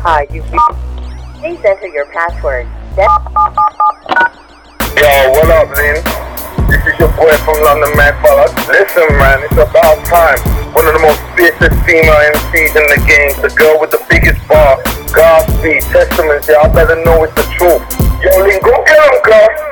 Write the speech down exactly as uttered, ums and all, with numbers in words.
Hi, you've Please enter your password. Then Yo, what up, Lynn? This is your boy from London, man, fella. Listen, man, it's about time. One of the most fiercest female M Cs in the game, the girl with the biggest bar, Godspeed, Testaments, y'all better know it's the truth. Yo, Lynn, go get him, girl.